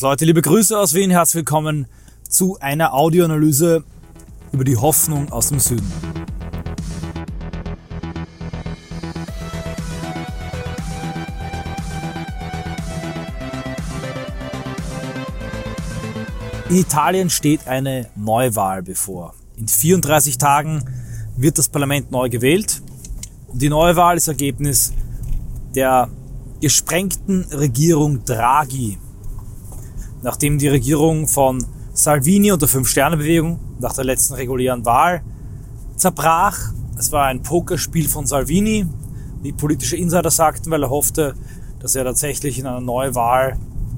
Leute, liebe Grüße aus Wien, herzlich willkommen zu einer Audioanalyse über die Hoffnung aus dem Süden. In Italien steht eine Neuwahl bevor. In 34 Tagen wird das Parlament neu gewählt und die Neuwahl ist Ergebnis der gesprengten Regierung Draghi. Nachdem die Regierung von Salvini und der Fünf-Sterne-Bewegung nach der letzten regulären Wahl zerbrach. Es war ein Pokerspiel von Salvini, wie politische Insider sagten, weil er hoffte, dass er tatsächlich in einer Neuwahl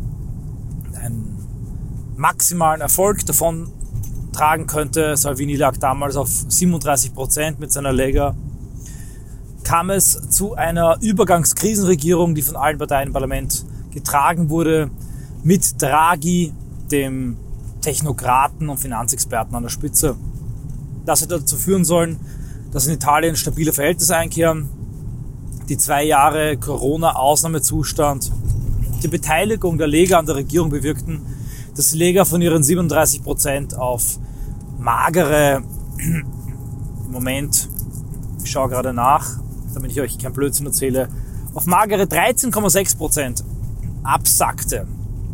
einen maximalen Erfolg davon tragen könnte. Salvini lag damals auf 37% mit seiner Lega. Kam es zu einer Übergangskrisenregierung, die von allen Parteien im Parlament getragen wurde, mit Draghi, dem Technokraten und Finanzexperten an der Spitze. Das hätte dazu führen sollen, dass in Italien stabile Verhältnisse einkehren, die 2 Jahre Corona-Ausnahmezustand, die Beteiligung der Lega an der Regierung bewirkten, dass die Lega von ihren 37% auf magere, im Moment, ich schaue gerade nach, damit ich euch kein Blödsinn erzähle, auf magere 13,6% absackte.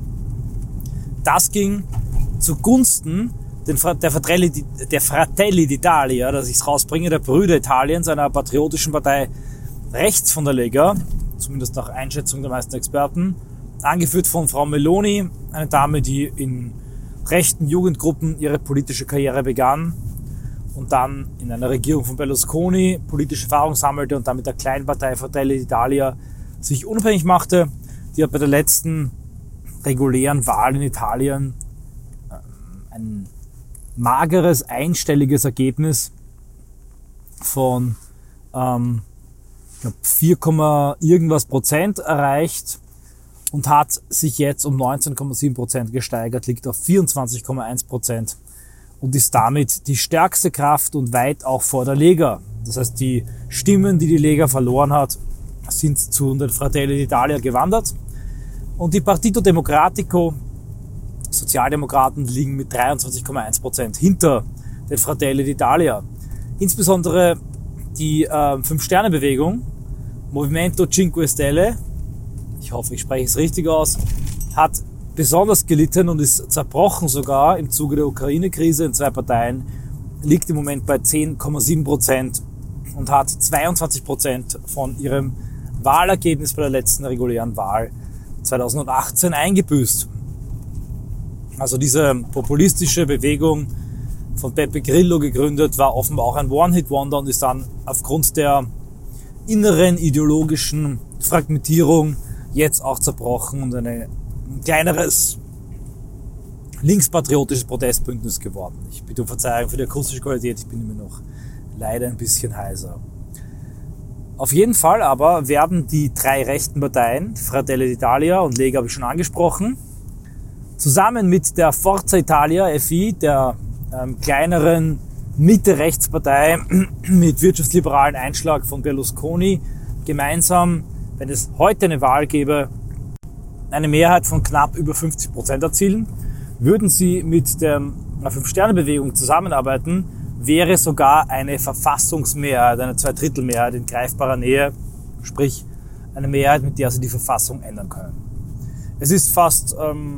Das ging zugunsten der Fratelli d'Italia, dass ich es rausbringe, der Brüder Italiens, einer patriotischen Partei rechts von der Lega, zumindest nach Einschätzung der meisten Experten, angeführt von Frau Meloni, eine Dame, die in rechten Jugendgruppen ihre politische Karriere begann und dann in einer Regierung von Berlusconi politische Erfahrung sammelte und dann mit der Kleinpartei Fratelli d'Italia sich unabhängig machte. Die hat bei der letzten regulären Wahl in Italien ein mageres, einstelliges Ergebnis von 4, irgendwas Prozent erreicht und hat sich jetzt um 19,7% gesteigert, liegt auf 24,1% und ist damit die stärkste Kraft und weit auch vor der Lega. Das heißt, die Stimmen, die Lega verloren hat, sind zu den Fratelli d'Italia gewandert. Und die Partito Democratico, Sozialdemokraten, liegen mit 23,1% hinter den Fratelli d'Italia. Insbesondere die Fünf-Sterne-Bewegung, Movimento 5 Stelle, ich hoffe, ich spreche es richtig aus, hat besonders gelitten und ist zerbrochen sogar im Zuge der Ukraine-Krise in 2 Parteien, liegt im Moment bei 10,7% und hat 22% von ihrem Wahlergebnis bei der letzten regulären Wahl 2018 eingebüßt. Also diese populistische Bewegung von Beppe Grillo gegründet, war offenbar auch ein One-Hit-Wonder und ist dann aufgrund der inneren ideologischen Fragmentierung jetzt auch zerbrochen und ein kleineres linkspatriotisches Protestbündnis geworden. Ich bitte um Verzeihung für die akustische Qualität, ich bin immer noch leider ein bisschen heiser. Auf jeden Fall aber werden die 3 rechten Parteien, Fratelli d'Italia und Lega habe ich schon angesprochen, zusammen mit der Forza Italia, FI, der kleineren Mitte-Rechtspartei mit wirtschaftsliberalen Einschlag von Berlusconi, gemeinsam, wenn es heute eine Wahl gäbe, eine Mehrheit von knapp über 50% erzielen. Würden sie mit der Fünf-Sterne-Bewegung zusammenarbeiten, wäre sogar eine Verfassungsmehrheit, eine Zweidrittelmehrheit in greifbarer Nähe, sprich eine Mehrheit, mit der sie die Verfassung ändern können. Es ist fast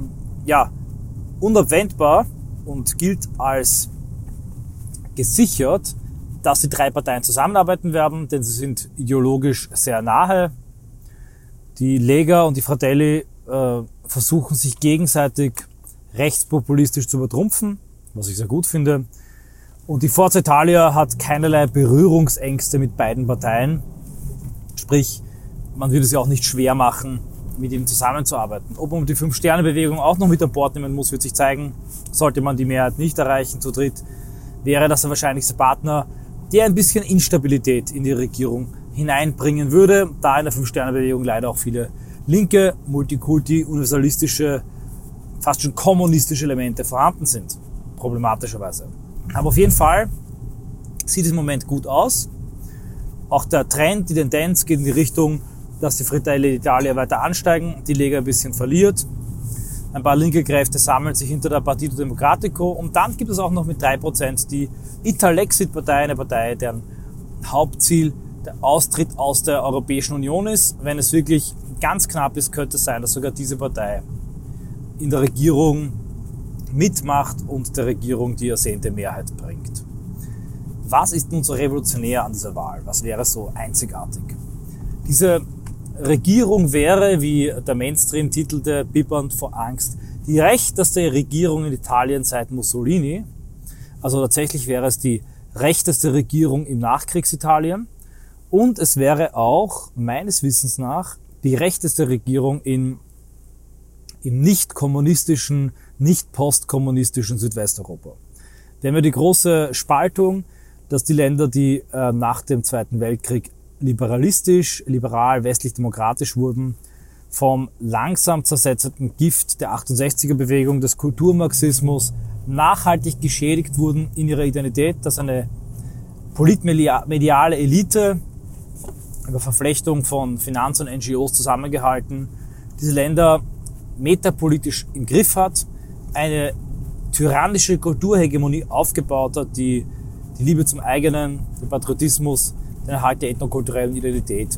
unabwendbar und gilt als gesichert, dass die 3 Parteien zusammenarbeiten werden, denn sie sind ideologisch sehr nahe. Die Lega und die Fratelli versuchen sich gegenseitig rechtspopulistisch zu übertrumpfen, was ich sehr gut finde. Und die Forza Italia hat keinerlei Berührungsängste mit beiden Parteien. Sprich, man würde es ja auch nicht schwer machen, mit ihnen zusammenzuarbeiten. Ob man die Fünf-Sterne-Bewegung auch noch mit an Bord nehmen muss, wird sich zeigen. Sollte man die Mehrheit nicht erreichen zu dritt, wäre das der wahrscheinlichste Partner, der ein bisschen Instabilität in die Regierung hineinbringen würde, da in der Fünf-Sterne-Bewegung leider auch viele linke, multikulti, universalistische, fast schon kommunistische Elemente vorhanden sind. Problematischerweise. Aber auf jeden Fall sieht es im Moment gut aus. Auch der Trend, die Tendenz geht in die Richtung, dass die Fratelli d'Italia weiter ansteigen, die Lega ein bisschen verliert. Ein paar linke Kräfte sammeln sich hinter der Partito Democratico und dann gibt es auch noch mit 3% die Italexit-Partei, eine Partei, deren Hauptziel der Austritt aus der Europäischen Union ist. Wenn es wirklich ganz knapp ist, könnte es sein, dass sogar diese Partei in der Regierung mitmacht und der Regierung die ersehnte Mehrheit bringt. Was ist nun so revolutionär an dieser Wahl? Was wäre so einzigartig? Diese Regierung wäre, wie der Mainstream titelte, bibbernd vor Angst, die rechteste Regierung in Italien seit Mussolini. Also tatsächlich wäre es die rechteste Regierung im Nachkriegsitalien. Und es wäre auch, meines Wissens nach, die rechteste Regierung im nicht kommunistischen, nicht postkommunistischen Südwesteuropa. Wir haben ja die große Spaltung, dass die Länder, die nach dem Zweiten Weltkrieg liberalistisch, liberal, westlich-demokratisch wurden, vom langsam zersetzenden Gift der 68er-Bewegung, des Kulturmarxismus, nachhaltig geschädigt wurden in ihrer Identität, dass eine politmediale Elite über Verflechtung von Finanz- und NGOs zusammengehalten, diese Länder metapolitisch im Griff hat, eine tyrannische Kulturhegemonie aufgebaut hat, die die Liebe zum eigenen, den Patriotismus, den Erhalt der ethnokulturellen Identität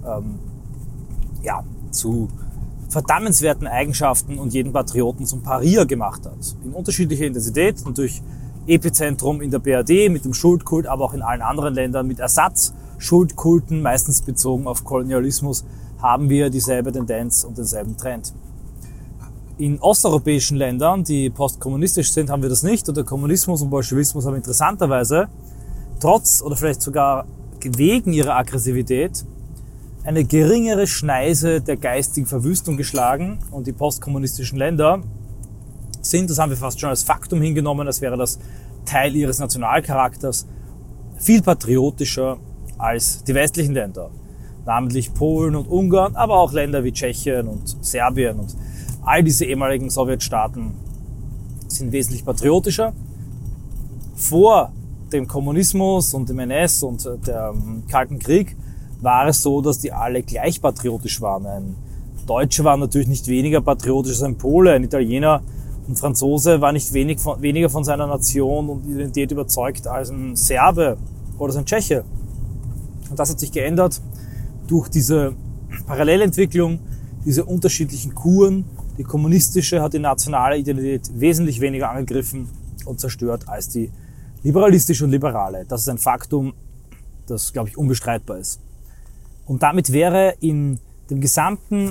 zu verdammenswerten Eigenschaften und jeden Patrioten zum Parier gemacht hat. In unterschiedlicher Intensität, natürlich Epizentrum in der BRD mit dem Schuldkult, aber auch in allen anderen Ländern mit Ersatzschuldkulten, meistens bezogen auf Kolonialismus, haben wir dieselbe Tendenz und denselben Trend. In osteuropäischen Ländern, die postkommunistisch sind, haben wir das nicht. Und der Kommunismus und Bolschewismus haben interessanterweise, trotz oder vielleicht sogar wegen ihrer Aggressivität, eine geringere Schneise der geistigen Verwüstung geschlagen. Und die postkommunistischen Länder sind, das haben wir fast schon als Faktum hingenommen, als wäre das Teil ihres Nationalcharakters, viel patriotischer als die westlichen Länder. Namentlich Polen und Ungarn, aber auch Länder wie Tschechien und Serbien und all diese ehemaligen Sowjetstaaten sind wesentlich patriotischer. Vor dem Kommunismus und dem NS und dem Kalten Krieg war es so, dass die alle gleich patriotisch waren. Ein Deutscher war natürlich nicht weniger patriotisch als ein Pole, ein Italiener und Franzose war nicht weniger von seiner Nation und Identität überzeugt als ein Serbe oder ein Tscheche. Und das hat sich geändert durch diese Parallelentwicklung, diese unterschiedlichen Kuren. Die kommunistische hat die nationale Identität wesentlich weniger angegriffen und zerstört als die liberalistische und liberale. Das ist ein Faktum, das, glaube ich, unbestreitbar ist. Und damit wäre in dem gesamten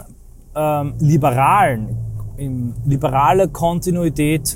liberale Kontinuität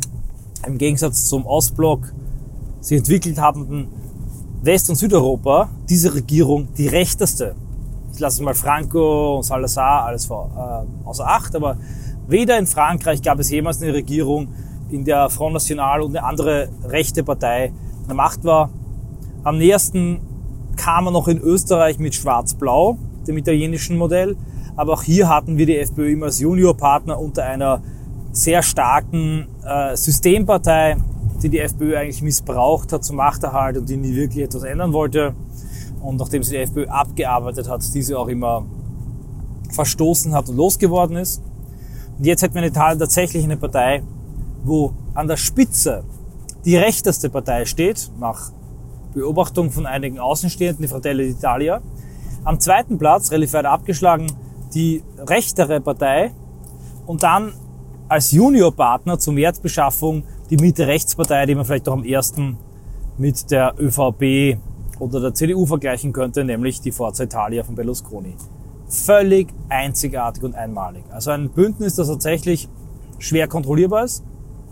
im Gegensatz zum Ostblock sich entwickelt habenden West- und Südeuropa diese Regierung die rechteste. Ich lasse mal Franco und Salazar alles außer Acht, aber weder in Frankreich gab es jemals eine Regierung, in der Front National und eine andere rechte Partei an der Macht war. Am nächsten kam man noch in Österreich mit Schwarz-Blau, dem italienischen Modell, aber auch hier hatten wir die FPÖ immer als Juniorpartner unter einer sehr starken Systempartei, die die FPÖ eigentlich missbraucht hat zum Machterhalt und die nie wirklich etwas ändern wollte. Und nachdem sie die FPÖ abgearbeitet hat, diese auch immer verstoßen hat und losgeworden ist. Und jetzt hätten wir in Italien tatsächlich eine Partei, wo an der Spitze die rechteste Partei steht, nach Beobachtung von einigen Außenstehenden, die Fratelli d'Italia. Am zweiten Platz, relativ weit abgeschlagen, die rechtere Partei und dann als Juniorpartner zur Wertbeschaffung die Mitte-Rechtspartei, die man vielleicht auch am ersten mit der ÖVP oder der CDU vergleichen könnte, nämlich die Forza Italia von Berlusconi. Völlig einzigartig und einmalig. Also ein Bündnis, das tatsächlich schwer kontrollierbar ist.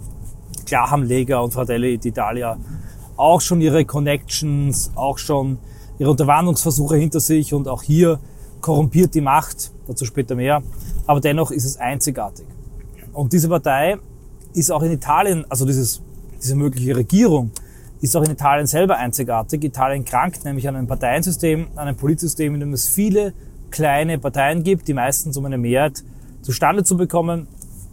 Klar haben Lega und Fratelli d'Italia auch schon ihre Connections, auch schon ihre Unterwanderungsversuche hinter sich und auch hier korrumpiert die Macht, dazu später mehr, aber dennoch ist es einzigartig. Und diese Partei ist auch in Italien, also diese mögliche Regierung, ist auch in Italien selber einzigartig. Italien krankt nämlich an einem Parteiensystem, an einem Politsystem, in dem es viele kleine Parteien gibt, die meistens, um eine Mehrheit zustande zu bekommen,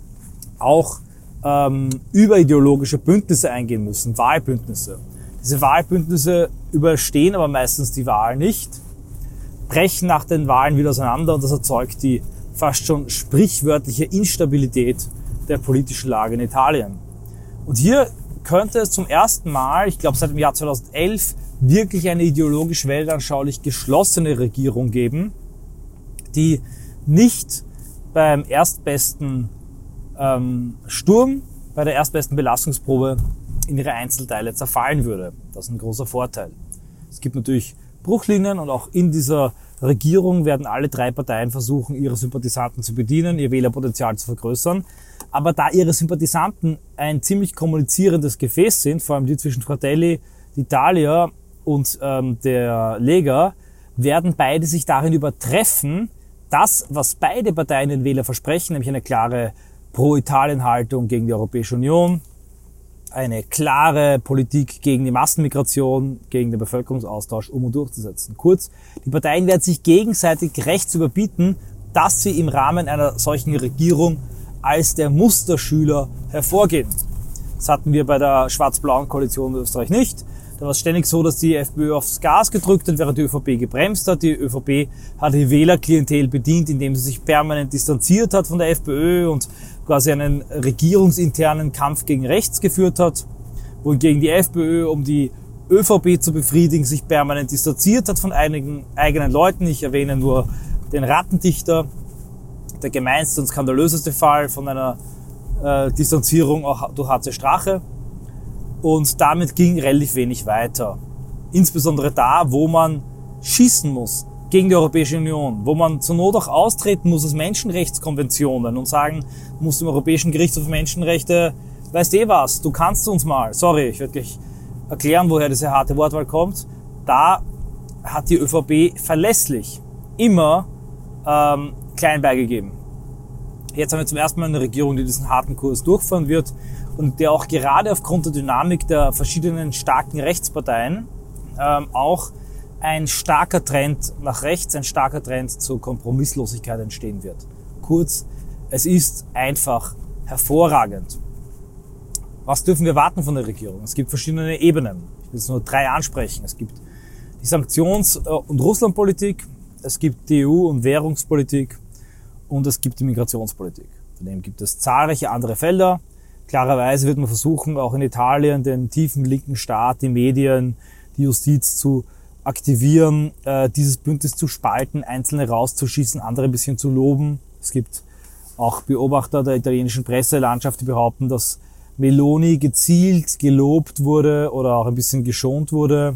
auch überideologische Bündnisse eingehen müssen, Wahlbündnisse. Diese Wahlbündnisse überstehen aber meistens die Wahl nicht, brechen nach den Wahlen wieder auseinander und das erzeugt die fast schon sprichwörtliche Instabilität der politischen Lage in Italien. Und hier könnte es zum ersten Mal, ich glaube seit dem Jahr 2011, wirklich eine ideologisch weltanschaulich geschlossene Regierung geben, die nicht beim erstbesten Sturm, bei der erstbesten Belastungsprobe in ihre Einzelteile zerfallen würde. Das ist ein großer Vorteil. Es gibt natürlich Bruchlinien und auch in dieser Regierung werden alle drei Parteien versuchen, ihre Sympathisanten zu bedienen, ihr Wählerpotenzial zu vergrößern. Aber da ihre Sympathisanten ein ziemlich kommunizierendes Gefäß sind, vor allem die zwischen Fratelli d'Italia und der Lega, werden beide sich darin übertreffen, das, was beide Parteien den Wähler versprechen, nämlich eine klare Pro-Italien-Haltung gegen die Europäische Union, eine klare Politik gegen die Massenmigration, gegen den Bevölkerungsaustausch, um und durchzusetzen. Kurz, die Parteien werden sich gegenseitig rechts überbieten, dass sie im Rahmen einer solchen Regierung als der Musterschüler hervorgehen. Das hatten wir bei der schwarz-blauen Koalition in Österreich nicht. Da war es ständig so, dass die FPÖ aufs Gas gedrückt hat, während die ÖVP gebremst hat. Die ÖVP hat die Wählerklientel bedient, indem sie sich permanent distanziert hat von der FPÖ und quasi einen regierungsinternen Kampf gegen rechts geführt hat, wohingegen die FPÖ, um die ÖVP zu befriedigen, sich permanent distanziert hat von einigen eigenen Leuten. Ich erwähne nur den Rattendichter, der gemeinste und skandalöseste Fall von einer Distanzierung auch durch HC Strache. Und damit ging relativ wenig weiter. Insbesondere da, wo man schießen muss gegen die Europäische Union, wo man zur Not auch austreten muss aus Menschenrechtskonventionen und sagen muss dem Europäischen Gerichtshof für Menschenrechte, weißt was, du kannst uns mal, sorry, ich werde gleich erklären, woher diese harte Wortwahl kommt. Da hat die ÖVP verlässlich immer klein beigegeben. Jetzt haben wir zum ersten Mal eine Regierung, die diesen harten Kurs durchfahren wird und der auch gerade aufgrund der Dynamik der verschiedenen starken Rechtsparteien auch ein starker Trend nach rechts, ein starker Trend zur Kompromisslosigkeit entstehen wird. Kurz, es ist einfach hervorragend. Was dürfen wir erwarten von der Regierung? Es gibt verschiedene Ebenen. Ich will jetzt nur 3 ansprechen. Es gibt die Sanktions- und Russlandpolitik, es gibt die EU- und Währungspolitik und es gibt die Migrationspolitik. Daneben gibt es zahlreiche andere Felder. Klarerweise wird man versuchen, auch in Italien den tiefen linken Staat, die Medien, die Justiz zu aktivieren, dieses Bündnis zu spalten, Einzelne rauszuschießen, andere ein bisschen zu loben. Es gibt auch Beobachter der italienischen Presselandschaft, die behaupten, dass Meloni gezielt gelobt wurde oder auch ein bisschen geschont wurde,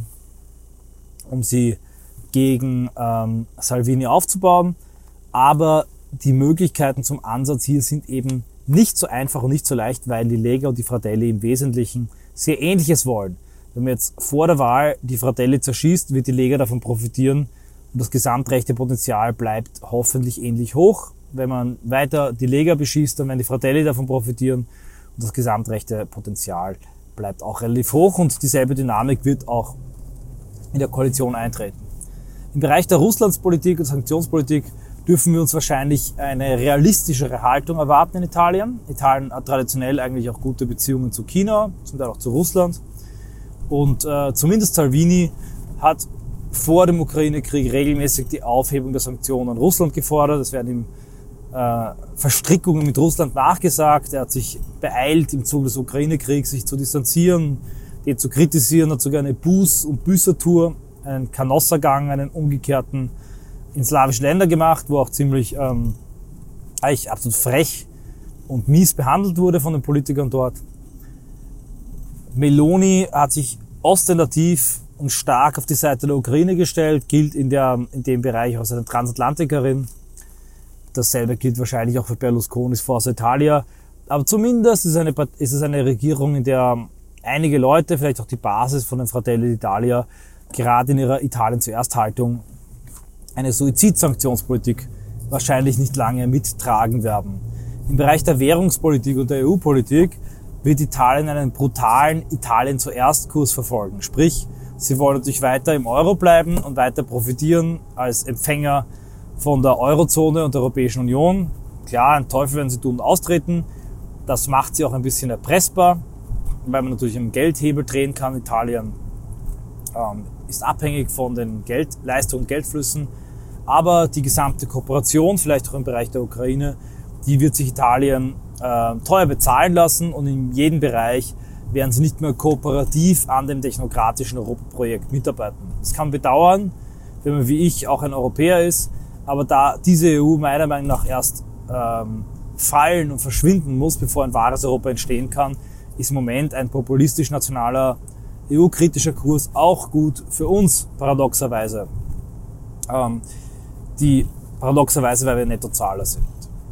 um sie gegen Salvini aufzubauen. Aber die Möglichkeiten zum Ansatz hier sind eben nicht so einfach und nicht so leicht, weil die Lega und die Fratelli im Wesentlichen sehr Ähnliches wollen. Wenn man jetzt vor der Wahl die Fratelli zerschießt, wird die Lega davon profitieren und das gesamtrechte Potenzial bleibt hoffentlich ähnlich hoch. Wenn man weiter die Lega beschießt, dann werden die Fratelli davon profitieren und das gesamtrechte Potenzial bleibt auch relativ hoch und dieselbe Dynamik wird auch in der Koalition eintreten. Im Bereich der Russlandspolitik und Sanktionspolitik dürfen wir uns wahrscheinlich eine realistischere Haltung erwarten in Italien. Italien hat traditionell eigentlich auch gute Beziehungen zu China, zum Teil auch zu Russland. Und zumindest Salvini hat vor dem Ukraine-Krieg regelmäßig die Aufhebung der Sanktionen an Russland gefordert. Es werden ihm Verstrickungen mit Russland nachgesagt. Er hat sich beeilt, im Zuge des Ukraine-Kriegs sich zu distanzieren, den zu kritisieren, hat sogar eine Buß- und Büßertour, einen Kanossergang, einen umgekehrten in slawische Länder gemacht, wo auch ziemlich eigentlich absolut frech und mies behandelt wurde von den Politikern dort. Meloni hat sich ostentativ und stark auf die Seite der Ukraine gestellt, gilt in dem Bereich als eine Transatlantikerin. Dasselbe gilt wahrscheinlich auch für Berlusconis Forza Italia. Aber zumindest ist es eine Regierung, in der einige Leute, vielleicht auch die Basis von den Fratelli d'Italia, gerade in ihrer Italien-Zuerst-Haltung eine Suizidsanktionspolitik wahrscheinlich nicht lange mittragen werden. Im Bereich der Währungspolitik und der EU-Politik wird Italien einen brutalen Italien-Zuerst-Kurs verfolgen. Sprich, sie wollen natürlich weiter im Euro bleiben und weiter profitieren als Empfänger von der Eurozone und der Europäischen Union. Klar, ein Teufel werden sie tun und austreten. Das macht sie auch ein bisschen erpressbar, weil man natürlich einen Geldhebel drehen kann. Italien ist abhängig von den Geldleistungen, Geldflüssen. Aber die gesamte Kooperation, vielleicht auch im Bereich der Ukraine, die wird sich Italien teuer bezahlen lassen und in jedem Bereich werden sie nicht mehr kooperativ an dem technokratischen Europaprojekt mitarbeiten. Das kann man bedauern, wenn man wie ich auch ein Europäer ist, aber da diese EU meiner Meinung nach erst fallen und verschwinden muss, bevor ein wahres Europa entstehen kann, ist im Moment ein populistisch-nationaler, EU-kritischer Kurs auch gut für uns, paradoxerweise. Paradoxerweise, weil wir Nettozahler sind.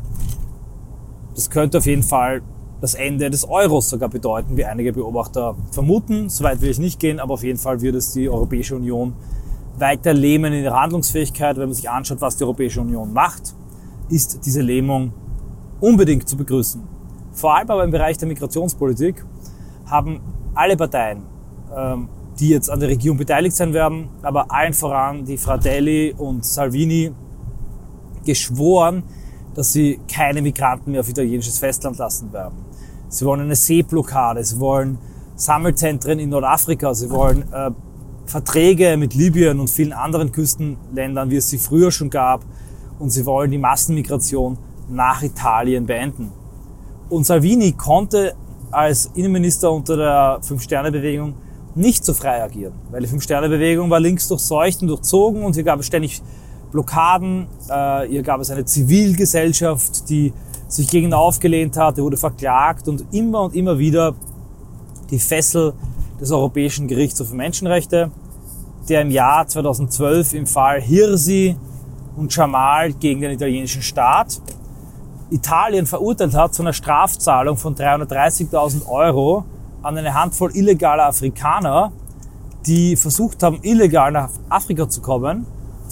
Das könnte auf jeden Fall das Ende des Euros sogar bedeuten, wie einige Beobachter vermuten. Soweit will ich nicht gehen, aber auf jeden Fall wird es die Europäische Union weiter lähmen in ihrer Handlungsfähigkeit. Wenn man sich anschaut, was die Europäische Union macht, ist diese Lähmung unbedingt zu begrüßen. Vor allem aber im Bereich der Migrationspolitik haben alle Parteien, die jetzt an der Regierung beteiligt sein werden, aber allen voran die Fratelli und Salvini, geschworen, dass sie keine Migranten mehr auf italienisches Festland lassen werden. Sie wollen eine Seeblockade, sie wollen Sammelzentren in Nordafrika, sie wollen Verträge mit Libyen und vielen anderen Küstenländern, wie es sie früher schon gab, und sie wollen die Massenmigration nach Italien beenden. Und Salvini konnte als Innenminister unter der Fünf-Sterne-Bewegung nicht so frei agieren, weil die Fünf-Sterne-Bewegung war links durchseucht und durchzogen und hier gab es ständig Blockaden, hier gab es eine Zivilgesellschaft, die sich gegen ihn aufgelehnt hat, er wurde verklagt und immer wieder die Fessel des Europäischen Gerichtshofs für Menschenrechte, der im Jahr 2012 im Fall Hirsi und Jamal gegen den italienischen Staat Italien verurteilt hat zu einer Strafzahlung von 330.000 € an eine Handvoll illegaler Afrikaner, die versucht haben, illegal nach Afrika zu kommen,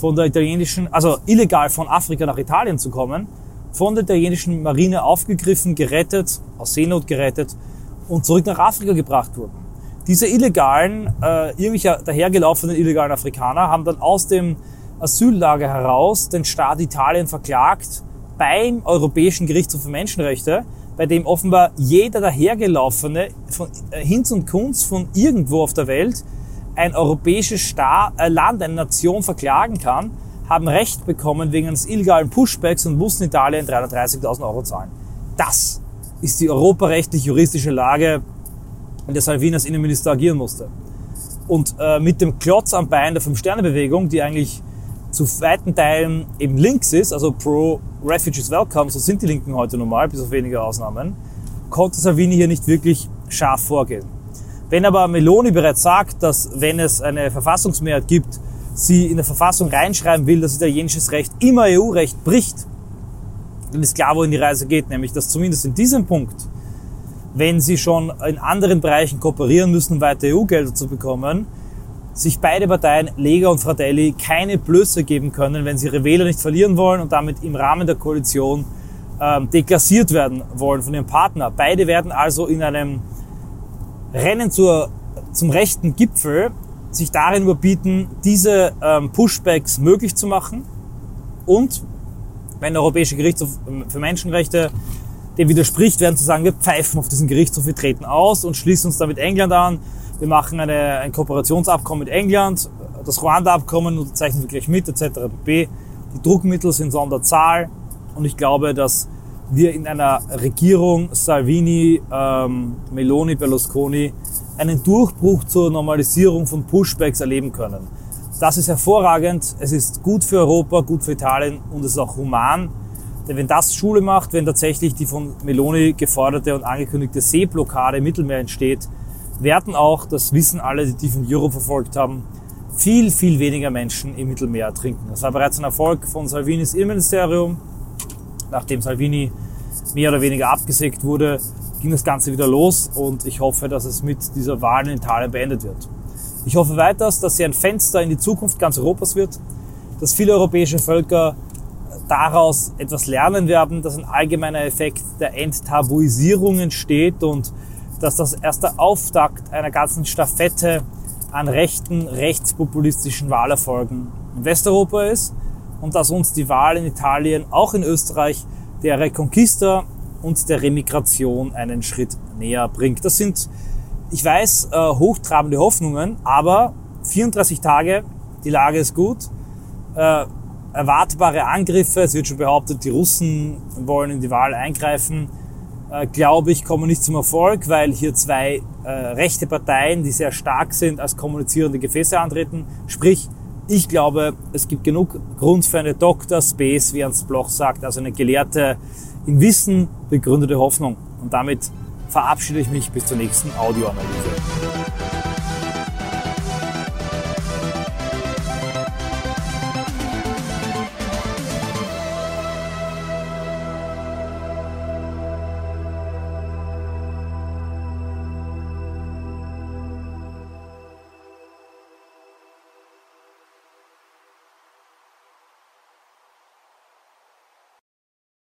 illegal von Afrika nach Italien zu kommen, von der italienischen Marine aufgegriffen, gerettet, aus Seenot gerettet und zurück nach Afrika gebracht wurden. Diese illegalen, irgendwie dahergelaufenen illegalen Afrikaner haben dann aus dem Asyllager heraus den Staat Italien verklagt beim Europäischen Gerichtshof für Menschenrechte, bei dem offenbar jeder dahergelaufene von Hinz und Kunz von irgendwo auf der Welt ein europäisches Land, eine Nation verklagen kann, haben Recht bekommen wegen eines illegalen Pushbacks und mussten Italien 330.000 € zahlen. Das ist die europarechtlich-juristische Lage, in der Salvini als Innenminister agieren musste. Und mit dem Klotz am Bein der Fünf-Sterne-Bewegung, die eigentlich zu weiten Teilen eben links ist, also pro Refugees Welcome, so sind die Linken heute normal, bis auf wenige Ausnahmen, konnte Salvini hier nicht wirklich scharf vorgehen. Wenn aber Meloni bereits sagt, dass wenn es eine Verfassungsmehrheit gibt, sie in der Verfassung reinschreiben will, dass italienisches Recht immer EU-Recht bricht, dann ist klar, wohin die Reise geht, nämlich dass zumindest in diesem Punkt, wenn sie schon in anderen Bereichen kooperieren müssen, um weiter EU-Gelder zu bekommen, sich beide Parteien, Lega und Fratelli, keine Blöße geben können, wenn sie ihre Wähler nicht verlieren wollen und damit im Rahmen der Koalition deklassiert werden wollen von ihrem Partner. Beide werden also in einem Rennen zum rechten Gipfel sich darin überbieten, diese Pushbacks möglich zu machen. Und wenn der Europäische Gerichtshof für Menschenrechte dem widerspricht, werden zu sagen, wir pfeifen auf diesen Gerichtshof, wir treten aus und schließen uns da mit England an. Wir machen ein Kooperationsabkommen mit England, das Ruanda-Abkommen unterzeichnen wir gleich mit, etc. pp. Die Druckmittel sind Sonderzahl und ich glaube, dass wir in einer Regierung Salvini, Meloni, Berlusconi einen Durchbruch zur Normalisierung von Pushbacks erleben können. Das ist hervorragend, es ist gut für Europa, gut für Italien und es ist auch human. Denn wenn das Schule macht, wenn tatsächlich die von Meloni geforderte und angekündigte Seeblockade im Mittelmeer entsteht, werden auch, das wissen alle, die von Europe verfolgt haben, viel weniger Menschen im Mittelmeer ertrinken. Das war bereits ein Erfolg von Salvinis Innenministerium. Nachdem Salvini mehr oder weniger abgesägt wurde, ging das Ganze wieder los und ich hoffe, dass es mit dieser Wahl in Italien beendet wird. Ich hoffe weiters, dass sie ein Fenster in die Zukunft ganz Europas wird, dass viele europäische Völker daraus etwas lernen werden, dass ein allgemeiner Effekt der Enttabuisierung entsteht und dass das erst der Auftakt einer ganzen Staffette an rechtspopulistischen Wahlerfolgen in Westeuropa ist und dass uns die Wahl in Italien, auch in Österreich, der Reconquista und der Remigration einen Schritt näher bringt. Das sind, ich weiß, hochtrabende Hoffnungen, aber 34 Tage, die Lage ist gut, erwartbare Angriffe, es wird schon behauptet, die Russen wollen in die Wahl eingreifen. glaube ich, kommen nicht zum Erfolg, weil hier zwei rechte Parteien, die sehr stark sind, als kommunizierende Gefäße antreten. Sprich, ich glaube, es gibt genug Grund für eine Dr. Space, wie Ernst Bloch sagt, also eine gelehrte, im Wissen begründete Hoffnung. Und damit verabschiede ich mich bis zur nächsten Audioanalyse.